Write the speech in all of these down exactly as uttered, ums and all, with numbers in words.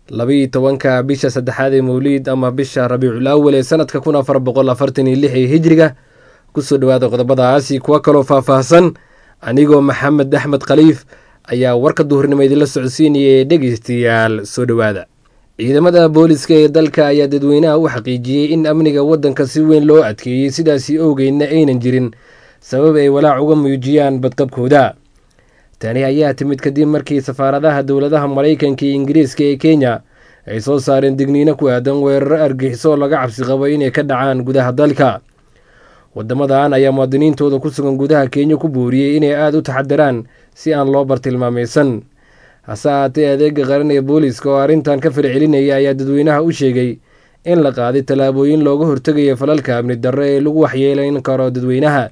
labiyo tobanka bisha saddexaad ee mawliid ama bisha rabiicul awal ee sanadka kun afar boqol afartan iyo lix ee hijriga. kusoo dhawaada qodobadaasi kuwa kaloo faahfaahsan. anigoo maxamed axmed khaliif ayaa warka duhurnimo idinla socodsiinaya ee dhegeystayaal soo dhowaada. ciidamada booliska ee dalka ayaa dadweynaha u xaqiijiyey in amniga waddanka si weyn loo adkeeyey, sidaasi owgeedna aynan jirin sabab ay walaac uga muujiyaan badqabkooda. tani ayaa timid kadib markii safaaradaha dowladaha maraykanka iyo ingiriiska ee kenya ay soo saareen digniino ku aadan weeraro argixiso oo laga cabsi qabo inay ka dhacaan gudaha dalka. wadamadan ayaa muwaadiniintooda ku sugan gudaha kenya ku booriyey inay aada u taxadaraan si aan loo bartilmaamaysan. hase ahaatee adeega qaran ee booliska oo arrintan ka fircelinaya ayaa dadweynaha u sheegay in la qaaday tallaabooyin looga hortegayo falalka amni darro ee lagu waxyeelayn karo dadweynaha.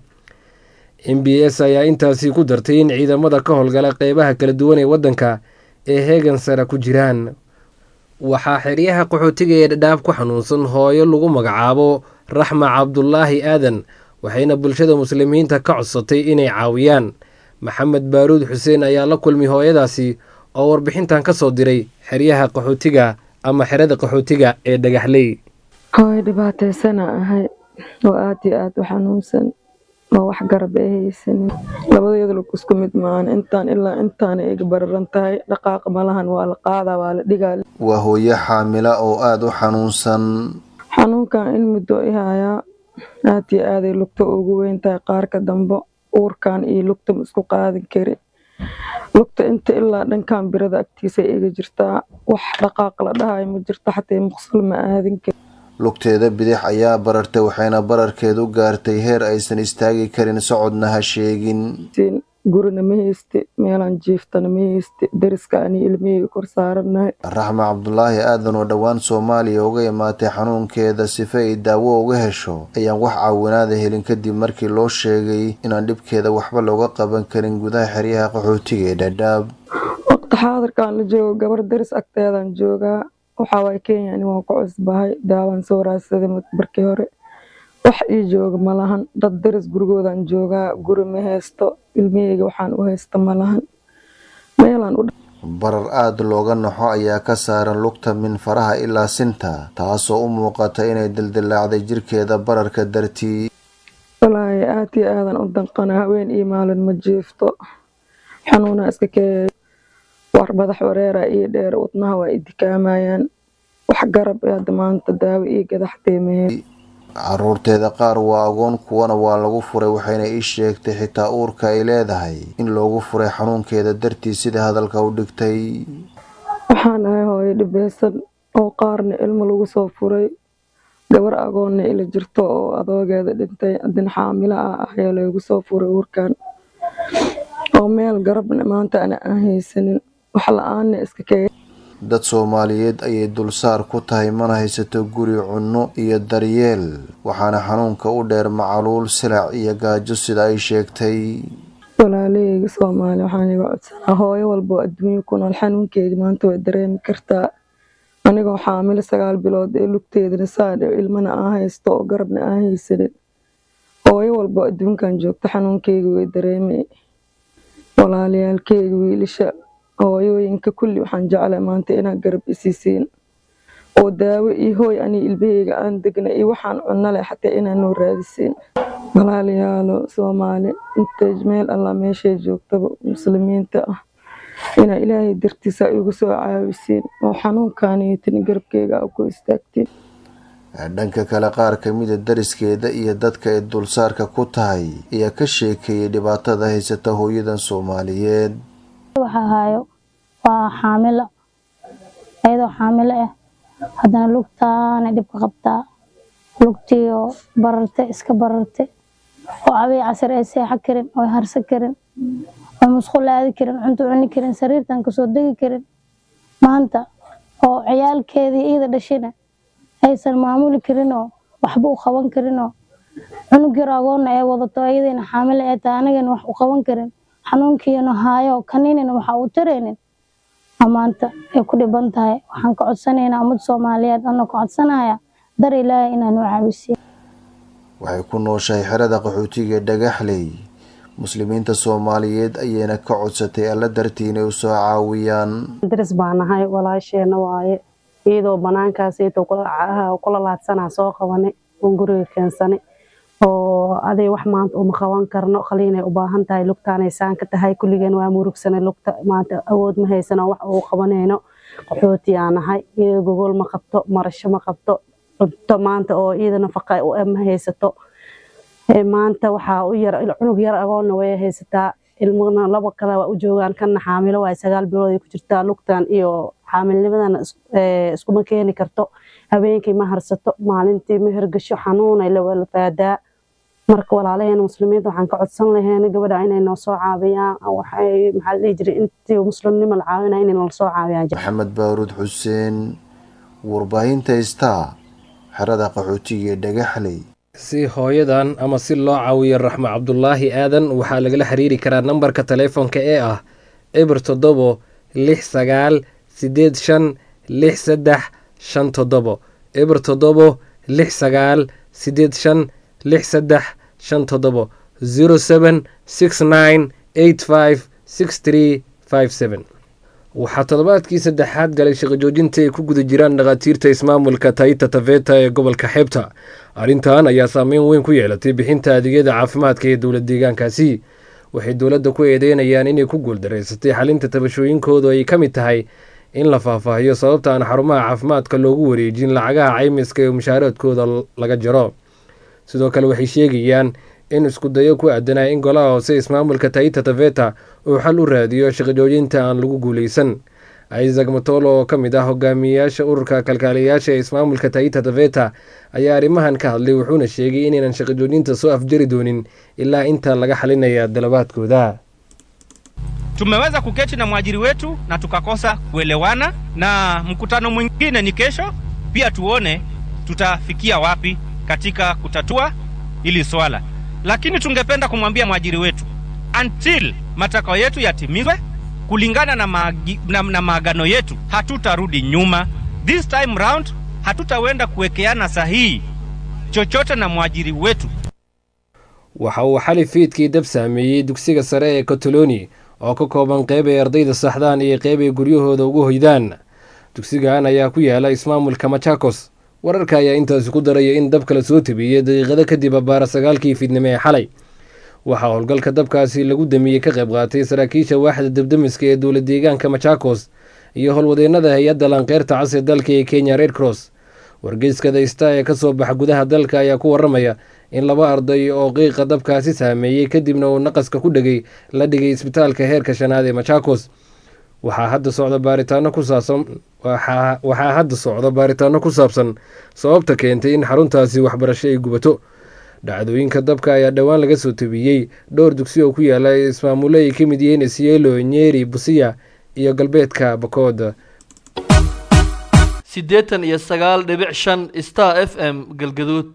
m b s ayaa intaasi ku dartay in ciidamada ka howlgala qeybaha kala duwan ee waddanka ee heegan sare ku jiraan. waxaa xeryaha qaxootiga ee dhadhaab ku xanuunsan hooyo lagu magacaabo raxma cabdulaahi aadan, waxayna bulshada muslimiinta ka codsatay inay caawiyaan. maxamed baaruud xuseen ayaa la kulmay hooyadaasi oo warbixintan ka soo diray xeryaha qaxootiga ama xerada qaxootiga ee dhagaxley. hooyo dhibaataysana ahay oo aad iyo aad u xanuunsan oo wax garab ay haysanin. labadeedu isku mid maahan, intaan ilaa intaana iga bararan tahay. dhaqaaqa malahan, waa la qaadaa, waa la dhigaa. waa hooyo xaamila oo aada u xanuunsan. xanuunkan in muddo i hayaa, aad iyo aaday lugta ugu weyn tahay. qaarka dambe uurkan iyo lugta ma isku qaadin karin. lugta inta ilaa dhankan birada agtiisa iga jirtaa. wax dhaqaaq la dhahayo ma jirto, xataa muqsul ma aadin karin. lugteeda bidix ayaa barartay, waxayna bararkeedu gaartay heer aysan istaagi karin, socodna ha sheegin. gurina ma hayste, meelaan jiiftana ma hayste, dariska ani ilmihii kor saaranahay. raxma cabdulaahi aadan oo dhowaan soomaaliya uga imaatay xanuunkeeda sifa ay daawo uga hesho ayaan wax caawinaada helin kadib markii loo sheegay inaan dhibkeeda waxba looga qaban karin gudaha xeryaha qaxootiga ee dhadhaab. waqti xaadirkaan la joogo gabar daris agteedaan joogaa. waxaa waay kenya ani waan ku cusbahay, daawaan soo raadsaday markii hore. wax ii jooga malahan. dad daris gurigoodaan joogaa, guri ma haysto. ilmiheyga waxaan u haysta malahan. meelaan u barar aada looga naxo ayaa ka saaran lugta min faraha ilaa sinta, taasoo u muuqata inay dildilaacday jirkeeda bararka dartii. walaahi aad iyo aadan u danqana. haween iyo maalin ma jiifto. xanuunaa iska keeya. war madax wareera ii dheer, wadnaha waa i dikaamayaan. wax garab hadda maanta daawo ii gadaxtee mahee. caruurteeda qaar waa agoon, kuwana waa lagu furay. waxayna ii sheegtay xitaa uurka ay leedahay in loogu furay xanuunkeeda dartii, sida hadalka u dhigtay. waxaan ahay hooyo dhibeysan oo qaarna ilmo lagu soo furay. gabar agoonna ila jirto oo adoogeeda dhintay. adin xaamilo ah ayaa loogu soo furay uurkan, oo meel garabna maanta ana aan haysanin. wax la-aanna iska kee. dad soomaaliyeed ayay dulsaar ku tahay, mana haysato guri, cunno iyo daryeel. waxaana xanuunka u dheer macaluul, silac iyo gaajo sida ay sheegtay. walaalaheyga soomaali waxaan iga codsanaa, hooyo walboo adduunyo ku nool xanuunkeyga maanta way dareemi kartaa. anigoo xaamilo sagaal bilood ee lugteedana saadh ilmana aan haysto oo garabna aan haysanin. hooyo walboo adduunkan joogto xanuunkeyga way dareemay. walaalayaalkeyga wiilasha hooyooyinka kulli waxaan jeclay maanta inaad garab isiisiin oo daawo iyo hooy ani ilmaheyga aan degna iyo waxaan cunno leh xataa inaan noo raadisiin. walaalayaalo soomaali inta meel alla meeshay joogtaba muslimiinta ah, inaa ilaahay dartiisa igu soo caawisiin oo xanuunkaaniitin garabkeyga ku istaagtiin. dhanka kale qaar kamida dariskeeda iyo dadka ay dulsaarka ku tahay ayaa ka sheekeeyay dhibaatada haysata hooyadan soomaaliyeed. waxaa hayo waa xaamilo, ayadoo xaamilo ah haddana lugtaana dhibka qabtaa. lugtiio bararte iska bararte oo cabay casar ay seexo karin, oo harsan karin, oo musqul aadi karin, cunto cuni karin, sariirtan kasoo degi karin. maanta oo ciyaalkeedii iida dhashina aysan maamuli karinoo waxba u qaban karinoo cunug yar agoonna ay wadato ayadayna xaamilo ee tahay anagana wax u qaban karin. xanuunkiina haayo kaniinina waxa uu taraynin. maanta ay ku dhiban tahay. waxaan ka codsanaynaa ummad Soomaaliyeed oo ka codsanaya dar Ilaahay inaan u caawisiyo. waxay ku nooshahay xerada qaxootiga Dhagaxley muslimiinta Soomaaliyeed ayayna ka codsatay alla dartii inay u soo caawiyaan. daris baan ahay walaasheena waaye iyadoo banaankaas iyadoo kula laadsanaa soo qabanay oo guriga keensanay oo aday wax maanta uma qaban karno qaliinay u baahan tahay lugtaanay saan ka tahay kulligeen waa murugsanay lugta maanta awood ma haysano wax uu qabanayno qaxooti aan ahay iyadoo gogol ma qabto marasho ma qabto cunto maanta oo iyada nafaqa u ma haysato maanta waxaa u yar cunug yar agoonna way haysataa ilmana laba kale waa u joogaan kana xaamilo waa sagaal bilood ay ku jirtaa lugtan iyo xaamilnimadan iskuma keeni karto habeenkii ma harsato maalintii ma hergasho xanuun ay la walfaadaa marka walaalaheen muslimiinta waxaan ka codsan lahayn gabadha inay noo soo caawiyaan waxay maxaa la jiray intii muslimnimo la caawinay inay noo soo caawiyaan. Maxamed Baaruud Xuseen, warbaahinta Star, xerada qaxootiga Dhagaxley. si hooyadan ama si loo caawiyo Raxma Cabdulaahi Aadan waxaa lagala xiriiri karaa nambarka taleefanka ee ah eber toddobo lix sagaal sideed shan lix saddex shan toddobo eber toddobo lix sagaal sideed shan lix saddex shan toddobo zero seven six nine eight five six three five seven. waxaa toddobaadkii saddexaad galay shaqo joojinta ay ku guda jiraan dhakhaatiirta ismaamulka Taita Taveta ee gobolka Xeebta. arrintan ayaa saameyn weyn ku yeelatay bixinta adeegyada caafimaadka ee dowlad deegaankaasi. waxay dowladda ku eedeynayaan inay ku guuldareysatay xalinta tabashooyinkooda ay ka mid tahay in la faahfaahiyo sababta aan xarumaha caafimaadka loogu wareejin lacagaha caymiska ee mushaharaadkooda laga jaro. sidoo kale waxay sheegayaan in isku dayo ku aadanaya in golaha hoose ismaamulka Taita Taveta uu xal u raadiyo shaqo joojinta aan lagu guuleysan. Isaac Matolo oo ka mid ah hogaamiyayaasha ururka kalkaaliyayaasha ee ismaamulka Taita Taveta ayaa arrimahan ka hadlay wuxuuna sheegay inaynan shaqo joojinta soo afjari doonin ilaa inta laga xalinaya dalabaadkooda. Tumeweza kuketi na mwajiri wetu na tukakosa kuelewana, na mkutano mwingine ni kesho pia tuone tutafikia wapi katika kutatua hili swala. Lakini tungependa kumwambia mwajiri wetu until matakwa yetu yatimizwe kulingana na, maagi, na, na maagano yetu hatutarudi nyuma. This time round hatutawenda kuwekeana sahihi chochote na mwajiri wetu. waxa uu xali fiidkii dab saameeyey dugsiga sare ee Kotoloni oo ka kooban qayb ay ardayda saxdaan iyo qayb ay guryahooda ugu hoydaan. dugsigan ayaa ku yaala ismaamulka Machakos. wararka ayaa intaas ku daraya in dabka la soo tabiyay daqiiqada kadib abaara sagaalkii fiidnimo ee xalay. waxaa howlgalka dabkaasi lagu damiyey ka qayb qaatay saraakiisha waaxda dabdamiska ee dowlad deegaanka Machakos iyo howlwadeennada hay-adda lanqeyrta cas ee dalka ee Kenya Red Cross. wargeyska The Star ee kasoo baxa gudaha dalka ayaa ku waramaya in laba arday oo qiiqa dabkaasi saameeyey kadibna uu naqaska ku dhegay la dhigay isbitaalka heerka shanaad ee Machakos. waxaa hadda socda baaritaano ku saabsan waxaa waxaa hadda socda baaritaano ku saabsan sababta keentay in xaruntaasi waxbarasho ay gubato. dhacdooyinka dabka ayaa dhowaan laga soo tabiyey dhowr dugsi oo ku yaala ismaamulo ay ka mid yihiin Isiolo, Nyeri, Busia iyo galbeedka Bakood. siddeetan iyo sagaal dhibic shan Star F M Galgaduud.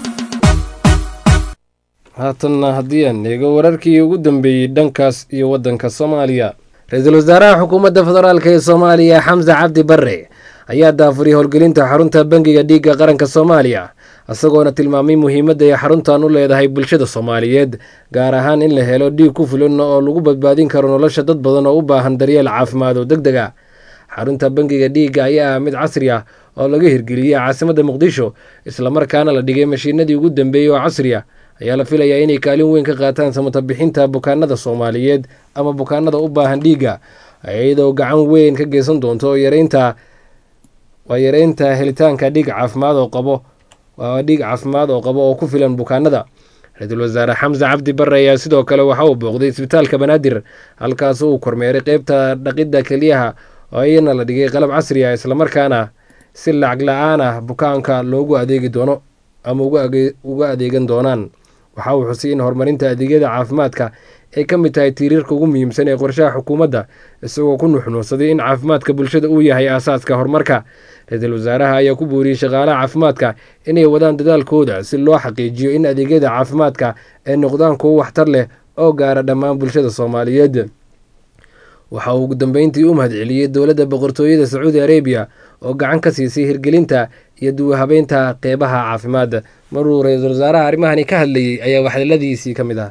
haatanna haddii aan eego wararkii ugu dambeeyey dhankaas iyo waddanka Soomaaliya. ra-iisul wasaaraha xukuumadda federaalka ee Soomaaliya Xamse Cabdi Barre ayaa daafuriyay howlgelinta xarunta bangiga dhiigga qaranka Soomaaliya, isagoona tilmaamay muhiimadda ay xaruntan u leedahay bulshada Soomaaliyeed, gaar ahaan in la helo dhiig ku filan oo lagu badbaadin karo nolosha dad badan oo u baahan daryeel caafimaad oo degdeg ah. xarunta bangiga dhiigga ayaa ah mid casri ah oo laga hirgeliyey caasimadda Muqdisho, isla markaana la dhigay mashiinadii ugu dambeeyey oo casri ah. ayaa la filayaa inay kaalin weyn ka qaataan samata bixinta bukaanada Soomaaliyeed ama bukaanada u baahan dhiigga, iyadoo gacan weyn ka geysan doonto yareynta waa yareynta helitaanka dhiig caafimaad oo qabo waa dhiig caafimaad oo qabo oo ku filan bukaanada. ra-iisul wasaare Xamse Cabdi Barre ayaa sidoo kale waxa uu booqday isbitaalka Banaadir, halkaas uu kormeeray qaybta dhaqidda keliyaha oo iyana la dhigay qalab casri ah, isla markaana si lacag la-aan ah bukaanka loogu adeegi doono ama uga adeegan doonaan. waxa uu xusay in horumarinta adeegyada caafimaadka ay ka mid tahay tiirarka ugu muhiimsan ee qorshaha xukuumadda, isagoo ku nuuxnuuxsaday in caafimaadka bulshada uu yahay aasaaska horumarka. ra-iisul wasaaraha ayaa ku booriyey shaqaalaha caafimaadka inay wadaan dadaalkooda si loo xaqiijiyo in adeegyada caafimaadka ay noqdaan kuwo waxtar leh oo gaara dhammaan bulshada Soomaaliyeed. waxa uu ugu dambeyntii u mahadceliyey dowladda boqortooyada Sacuudi Arabiya oo gacan ka siisay hirgelinta iyo duwahabeynta qeybaha caafimaadda. maruu ra-iisul wasaaraha arrimahani ka hadlayay ayaa waxyeeladiisii ka mid ah.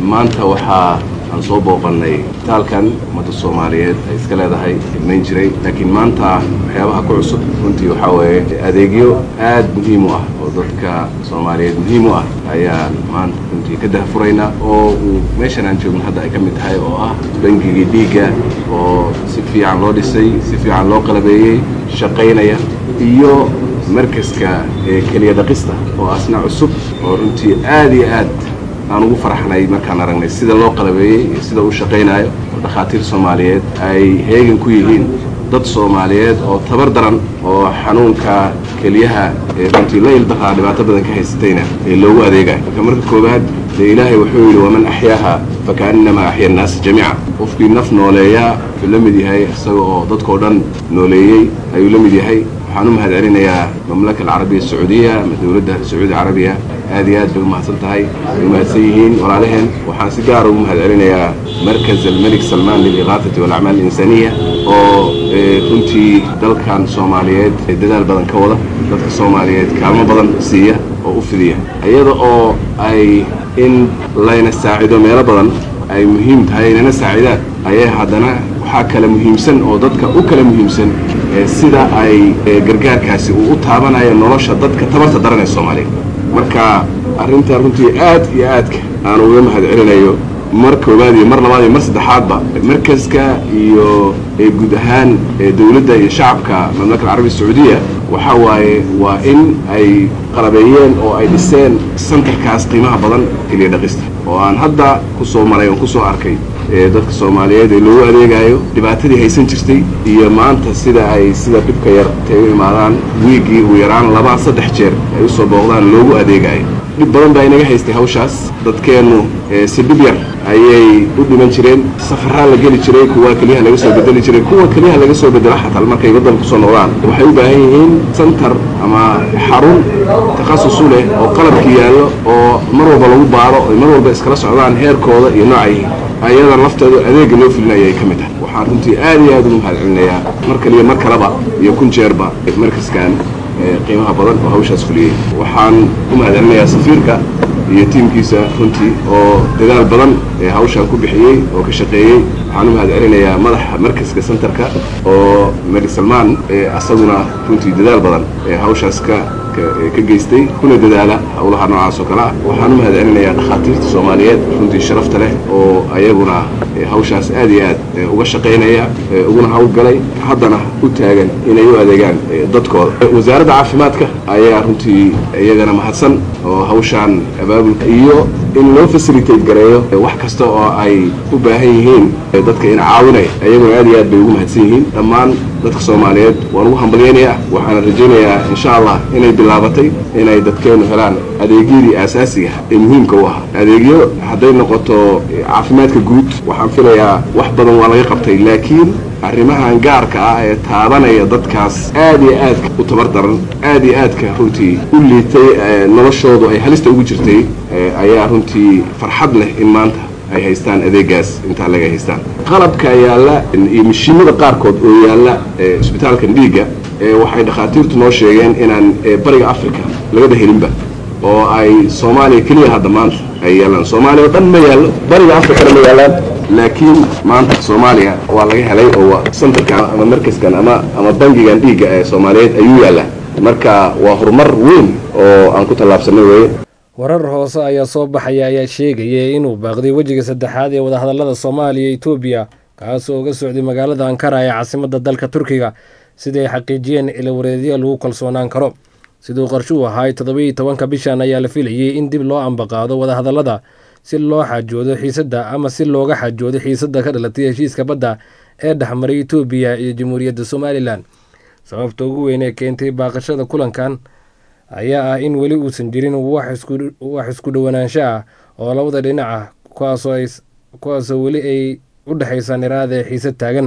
maanta waxaa aan soo booqannay isbitaalkan ummadda Soomaaliyeed ay iska leedahay ilmayn jiray laakiin maanta waxyaabaha ku cusub runtii waxaa weeye adeegyo aad muhiim u ah oo dadka Soomaaliyeed muhiim u ah ayaan maanta runtii ka dahfuraynaa oo uu meeshan aan joogno hadda ay ka mid tahay oo ah bangigii dhiigga oo si fiican loo dhisay si fiican loo qalabeeyey shaqaynaya iyo markaska keliya dhaqista oo asna cusub oo runtii aad iyo aad aan ugu faraxnay markaan aragnay sida loo qalabeeyey iyo sida uu shaqaynayo dhakhaatiir Soomaaliyeed ay heegan ku yihiin dad Soomaaliyeed oo tabar daran oo xanuunka keliyaha ee runtii la ildaqa dhibaato badan ka haystayna ee loogu adeegayo marka marka koobaad ilaahay wuxuu yiri waman axyaaha fakaannama axya an-naas jamiica qofkii naf nooleeya la mid yahay isagoo oo dadkoo dhan nooleeyey ayuu la mid yahay waxaan u mahadcelinayaa mamlaka alcarabiya sacuudiya ama dowladda sacuudi carabiya aad iyo aad bay u mahadsan tahay way mahadsan yihiin walaalaheen waxaan si gaar ugu mahadcelinayaa markaz almalik salmaan liliqaafati walacmaal alinsaniya oo runtii dalkan Soomaaliyeed dadaal badan ka wada dadka Soomaaliyeed kaalmo badan siiya oo u fidiya iyada oo ay in layna saacido meelo badan ay muhiim tahay inana saacidaan ayay haddana waxaa kala muhiimsan oo dadka u kala muhiimsan sida ay gargaarkaasi uu u taabanayo nolosha dadka tabarta daran ee Soomaaliyeed marka arrinta runtii aad iyo aad aan uga mahadcelinayo mar koobaad iyo mar labaad iyo mar saddexaadba markaska iyo guud ahaan dawladda iyo shacabka mamlakada carabiga sacuudiya waxa waaye waa in ay qalabeeyeen oo ay dhiseen santarkaas qiimaha badan keliya dhaqista oo aan hadda ku soo maray oo ku soo arkay dadka Soomaaliyeed ee loogu adeegayo dhibaatadii haysan jirtay iyo maanta sida ay sida dhibka yar ay u imaadaan wiigii ugu yaraan laba saddex jeer ay u soo booqdaan loogu adeegayo dhib badan baa inaga haystay hawshaas dadkeenu si dhib yar ayay u dhiman jireen safarra la geli jiray kuwa kaliya laga soo bedeli jiray kuwa kaliya laga soo bedela xataa markay waddan ku soo noqdaan waxay u baahan yihiin center ama xarun takhasus u leh oo qalabkii yaallo oo mar walba lagu baaro oo mar walba iskala socdaan heerkooda iyo noocay ayada lafteedu adeega loo filinaya ay ka mid tahay waxaan runtii aad iyo aad ugu mahadcelinayaa mar kaliya mar kaleba iyo kun jeerba markaskan qiimaha badan oo hawshaas fuliyey waxaan u mahadcelinayaa safiirka iyo tiimkiisa runtii oo dadaal badan ee hawshan ku bixiyey oo ka shaqeeyey waxaan u mahadcelinayaa madaxa markaska centerka oo Malik Salmaan asaguna runtii dadaal badan ee hawshaas ka ka geystay kuna dadaala hawlaha noocaas oo kale waxaan u mahadcelinayaa dhakhaatiirta Soomaaliyeed runtii sharafta leh oo ayaguna hawshaas aad iyo aad uga shaqeynaya uguna hawlgalay haddana u taagan inay u adeegaan dadkooda wasaaradda caafimaadka ayaa runtii iyagana mahadsan oo hawshan abaabulka iyo in loo facilitate gareeyo wax kasta oo ay u baahan yihiin dadka in caawinay ayaguna aad iyo aad bay ugu mahadsan yihiin dhammaan dadka Soomaaliyeed waan ugu hambalyeynaya waxaan rajaynayaa insha Allah inay bilaabatay inay dadkeenu helaan adeegyadii aasaasiga ee muhiimka u ah adeegyo haday noqoto caafimaadka guud waxaan filayaa wax badan waa laga qabtay laakiin arrimahan gaarka ah ee taabanaya dadkaas aad iyo aad u tabar daran aad iyo aad ka runtii u liitay noloshoodu ay halista ugu jirtay ayaa runtii farxad leh in maanta ay haystaan adeegaas inta laga haystaan qalabka yaala iyo mishiinada qaarkood oo yaala isbitaalkan dhiigga waxay dhakhaatiirtu noo sheegeen inaan bariga Afrika laga helinba oo ay Soomaaliya kaliya hadda maanta ay yaalaan Soomaaliya oo dhan ma yaalo bariga Afrika ma yaalaan laakiin maanta Soomaaliya waa laga helay oo centerka ama markaskan ama ama bangigan dhiigga ee Soomaaliyeed ayuu yaalaa marka waa horumar weyn oo aan ku talaabsanay weeye warar hoose ayaa soo baxaya ayaa sheegaya inuu baaqday wejiga saddexaad ee wadahadallada Soomaaliya iyo Itoobiya kaasoo uga socday magaalada Ankara ee caasimadda dalka Turkiga sida ay xaqiijiyeen ila wareediyo lagu kalsoonaan karo sidoo qorshuhu ahaa toddoba iyo tobanka bishan ayaa la filayay in dib loo ambaqaado wadahadallada si loo xajoodo xiisadda ama si looga xajoodo xiisadda ka dhalatay heshiiska badda ee dhexmaray Itoobiya iyo Jamhuuriyadda Somaliland sababta ugu weyn ee keentay baaqashada kulankan ayaa ah in weli uusan jirin wax isku wax isku dhawanaansho ah oo labada dhinac ah kuwaasoo ay kuwaasoo weli ay u dhaxaysaan iraade xiisad taagan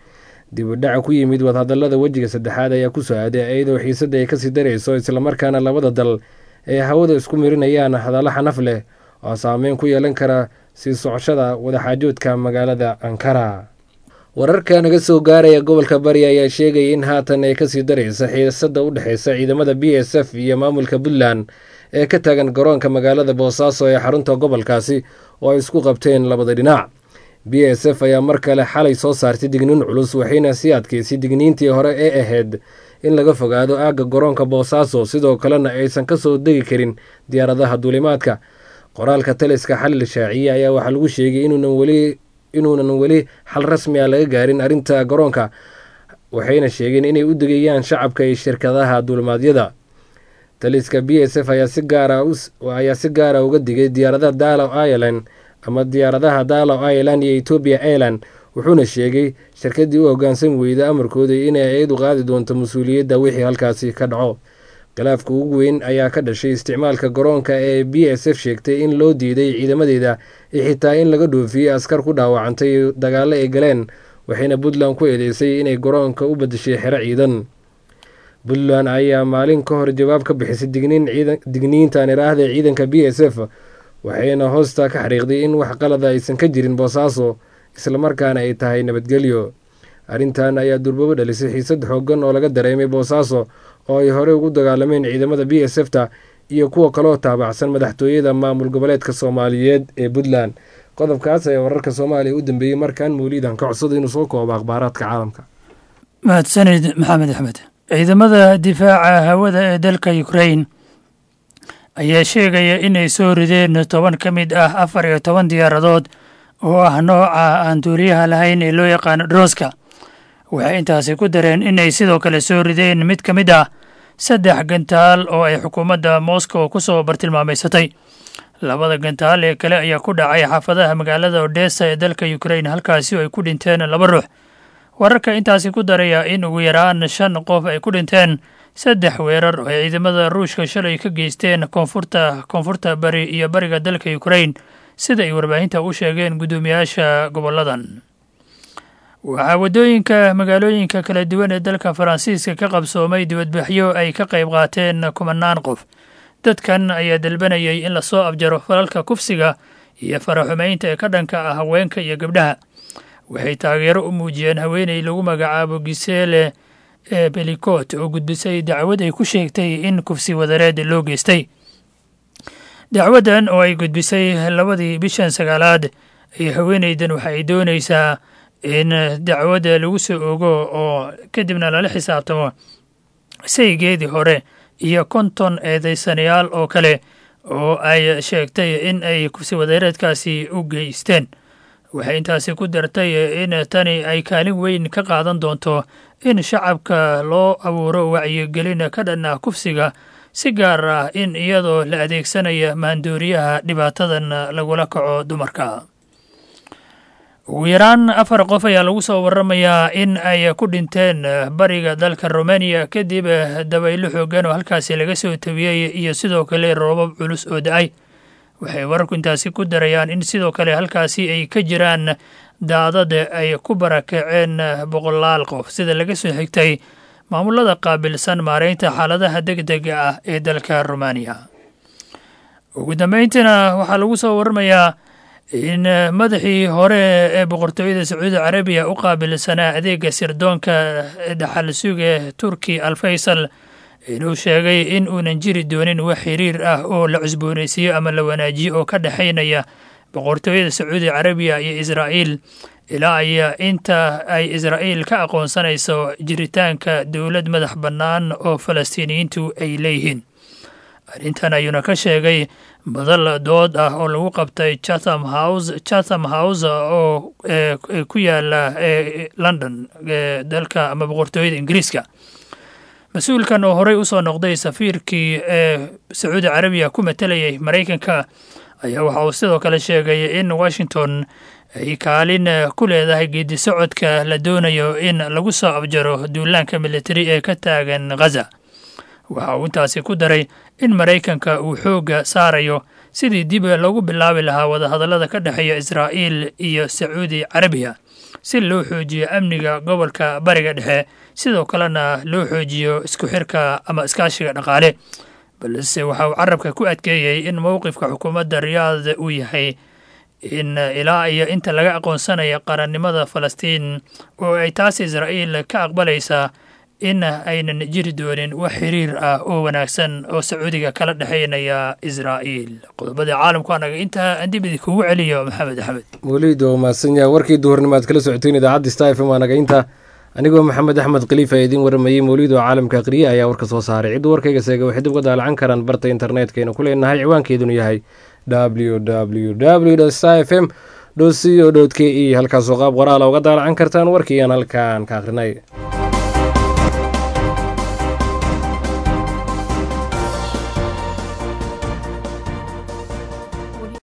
dib u dhac ku yimid wadahadallada wejiga saddexaad ayaa ku soo aaday iyadoo xiisadda ay kasii darayso islamarkaana labada dal ay hawada isku mirinayaan hadallo xanaf leh oo saameyn ku yeelan kara sii socoshada wadaxaajoodka magaalada Ankara wararka naga soo gaaraya gobolka Bari ayaa sheegay in haatan ay kasii darayso xiisadda u dhaxaysa ciidamada B S F iyo maamulka Puntland ee ka taagan garoonka magaalada boosaaso ee xarunta gobolkaasi oo ay isku qabteen labada dhinac. b s f ayaa mar kale xalay soo saartay digniin culus waxayna sii adkaysay digniintii hore ee ahayd in laga fogaado aagga garoonka boosaaso sidoo kalena aysan ka soo degi karin diyaaradaha duulimaadka. qoraalka taliska xalil shaaciye ayaa waxaa lagu sheegay inuunan weli inuunan weli xal rasmi ah laga gaarin arrinta garoonka, waxayna sheegeen inay u degayaan shacabka iyo shirkadaha duulimaadyada. taliska b s f ayaa si gaara ayaa si gaara uga digay diyaaradaha Dalo Ireland ama diyaaradaha Dalo Ireland iyo Ethiopia Airlines, wuxuuna sheegay shirkadii u hoggaansan weyda amarkooda inay ayadu qaadi doonto mas-uuliyadda wixii halkaasi ka dhaco. khilaafka ugu weyn ayaa ka dhashay isticmaalka garoonka ee b s f sheegtay in loo diiday ciidamadeeda iyo xitaa in laga dhoofiyey askar ku dhaawacantay dagaallo ay galeen, waxayna Puntland ku eedeysay inay garoonka u bedeshay xero ciidan. Puntland ayaa maalin ka hor jawaab ka bixisay digniin ciidan digniintan iraahda ciidanka b s f, waxayna hoosta ka xariiqday in wax qalada aysan ka jirin Boosaaso isla markaana ay tahay nabadgelyo. arrintan ayaa durbaba dhalisay xiisad xooggan oo laga dareemay Boosaaso oo ay hore ugu dagaalameen ciidamada b s f-ta iyo kuwa kaloo taabacsan madaxtooyada maamul goboleedka Soomaaliyeed ee Puntland. qodobkaas ayaa wararka Soomaaliya u dambeeyey markaan Mawliidan ka codsaday inuu soo koobo akhbaaraadka caalamka. mahadsanid maxamed axmed. ciidamada difaaca hawada ee dalka Ukraine ayaa sheegaya inay soo rideen toban ka mid ah afar iyo toban diyaaradood oo ah nooca aan duuliyaha lahayn ee loo yaqaano drooska. waxay intaasi ku dareen inay sidoo kale soo rideen mid ka mid ah saddex gantaal oo ay xukuumadda Moscow ku soo bartilmaameysatay. labada gantaal ee kale ayaa ku dhacay xaafadaha magaalada Odessa ee dalka Ukraine, halkaasi oo ay ku dhinteen laba ruux. wararka intaasi ku daraya in ugu yaraan shan qof ay ku dhinteen saddex weerar oo ay ciidamada Ruushka shalay ka geysteen koonfurta koonfurta bari iyo bariga dalka Ukraine, sida ay warbaahinta u sheegeen guddoomiyaasha goboladan. waxaa waddooyinka magaalooyinka kala duwan ee dalka Faransiiska ka qabsoomay dibadbaxyo ay ka qayb qaateen kumanaan qof. dadkan ayaa dalbanayay in lasoo abjaro falalka kufsiga iyo faraxumaynta ee ka dhanka ah haweenka iyo gabdhaha. waxay taageero u muujiyeen haweeney lagu magacaabo Gisele ee Belicot oo gudbisay dacwad ay ku sheegtay in kufsi wadareed loo geystay. dacwadan oo ay gudbisay labadii bishan sagaalaad ay haweeneydan waxay doonaysaa in dacwadda lagu soo ogo oo kadibna lala xisaabtamo saygeedii hore iyo konton eedeysanayaal oo kale oo ay sheegtay in ay kufsi wadareedkaasi u geysteen. waxay intaasi ku dartay in tani ay kaalin weyn ka qaadan doonto in shacabka loo abuuro wacyigelin ka dhan ah kufsiga, si gaar ah in iyadoo la adeegsanaya maandooriyaha dhibaatadan lagula kaco dumarka. ugu yaraan afar qof ayaa lagu soo waramayaa in ay ku dhinteen bariga dalka Romania kadib dabaylo xooggan oo halkaasi laga soo tabiyey iyo sidoo kale roobab culus oo da'ay. waxay wararku intaasi ku darayaan in sidoo kale halkaasi ay ka jiraan daadad ay ku barakaceen boqolaal qof, sida laga soo xigtay maamulada qaabilsan maareynta xaaladaha degdega ah ee dalka Romania. ugu dambeyntiina waxaa lagu soo waramayaa in madaxii hore ee boqortooyada Sacuudi Carabiya u qaabilsanaa adeega sirdoonka dhaxal suge Turki Al Faysal inuu sheegay in uunan jiri doonin wax xiriir ah oo la cusboonaysiiyo ama la wanaajiyo oo ka dhexaynaya boqortooyada Sacuudi Carabiya iyo Israa'iil ilaa ay inta ay Israa'iil ka aqoonsanayso jiritaanka dowlad madax bannaan oo Falastiiniyiintu ay leeyihiin. arrintan ayuuna ka sheegay madal dood ah oo lagu qabtay Chatham House Chatham House oo ku yaala London dalka ama boqortooyada Ingiriiska. mas-uulkan oo horey u soo noqday safiirkii ee Sacuudi Carabiya ku matalayay Maraykanka ayaa waxa uu sidoo kale sheegay in Washington ay kaalin ku leedahay geedi socodka la doonayo in lagu soo abjaro duulaanka militari ee ka taagan Gaza. waxa uu intaasi ku daray in Maraykanka uu xoogga saarayo sidii dib loogu bilaabi lahaa wadahadallada ka dhexeeya Israa'iil iyo Sacuudi Carabiya si loo xoojiyo amniga gobolka bariga dhexe, sidoo kalena loo xoojiyo isku xirka ama iskaashiga dhaqaale. balse waxa uu carabka ku adkeeyey in mowqifka xukuumadda Riyaad uu yahay in ilaa iyo inta laga aqoonsanayo qarannimada Falastiin oo ay taasi Israa'iil ka aqbalaysaa in aynan jiri doonin wax xiriir ah oo wanaagsan oo sacuudiga kala dhexeynaya israa'iil qodobada caalamku anaga intaa aan dib idinkugu celiyo maxamed axmed weliid waa mahadsan yahay warkii duhurnimo aad kala socoteen idaacadda star f m anaga inta anigoo maxamed axmed khaliifa idiin waramayey mawliid oo caalamka aqriye ayaa warka soo saaray cidda warkayga seega waxay dib uga daalacan karaan barta internetkaynu ku leenahay ciwaankeedunu yahay w w w star f m co k e halkaasoo qaab qoraala uga daalacan kartaan warkii aan halkaan ka aqrinay